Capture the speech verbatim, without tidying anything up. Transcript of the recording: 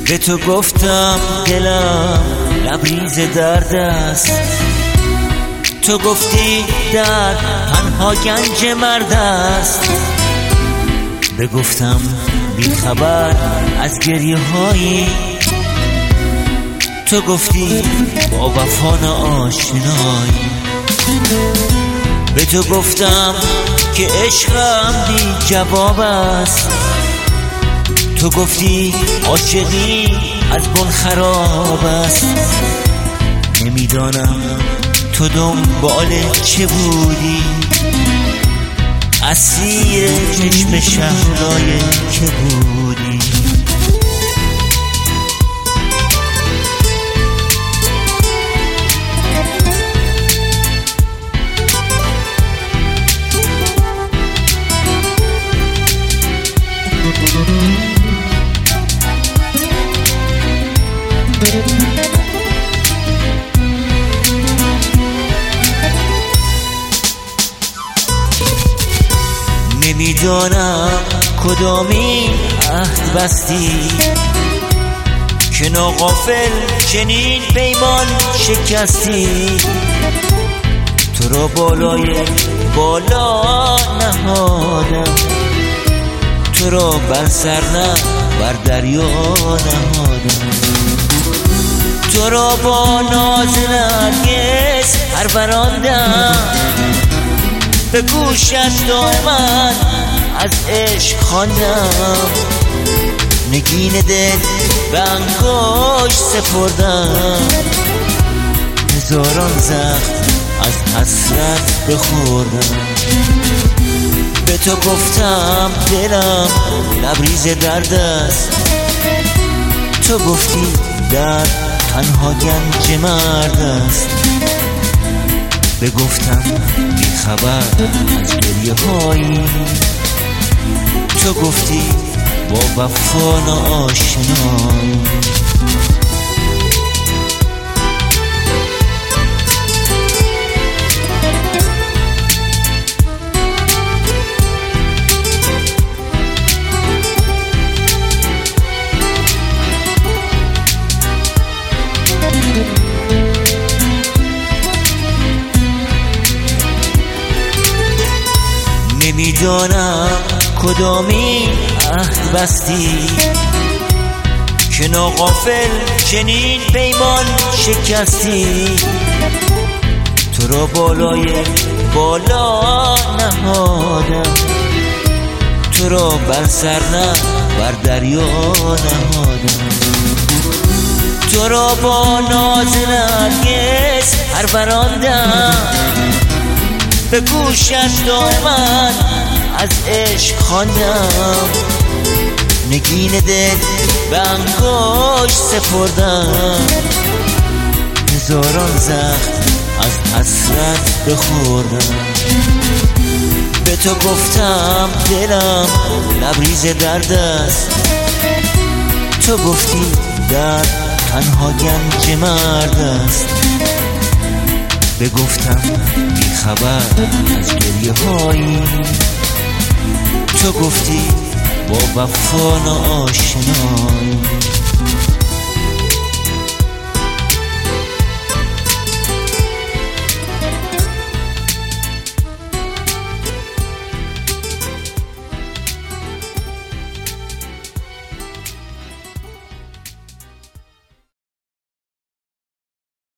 به تو گفتم دلم لبریز درد است، تو گفتی در تنها گنج مرد است. بگفتم بی خبر از گریه هایی، تو گفتی با وفا ناآشنایی. به تو گفتم که عشقم بی جواب است، تو گفتی عاشقی از گل خراب است. نمیدانم تو دنبال چه بودی، اسیر چشم شهلای که بودی. نمیدانم کدامین عهد بستی که ناغافل چنین پیمان شکستی. تو را بالای بالا نهادم، تو را بر سر نه بر دریا نهادم. تو را با ناز نرگس پروراندم، به گوشت دائما از عشق خواندم. نگین دل به انگشت سپردم، هزاران زخم از حسرت بخوردم. به تو گفتم دلم لبریز درد است، تو گفتی در تنها گنج مرد است. بگفتم بی خبر از گریه هایی، تو گفتی با وفا ناآشنایی. نمیدانم کدامین عهد بستی که ناغافل چنین پیمان شکستی. تو را بالای بالا نهادم، تو را بر سر نه بر دریا نهادم. تو را با ناز نرگس پروراندم، به گوشت دائما از عشق خواندم. نگین دل به انگشت سپردم، هزاران زخم از حسرت بخوردم. به تو گفتم دلم لبریز درد است، تو گفتی در تنها گنج مرد است. بگفتم بی خبر از گریه هایی، تو گفتی با وفا ناآشنایی.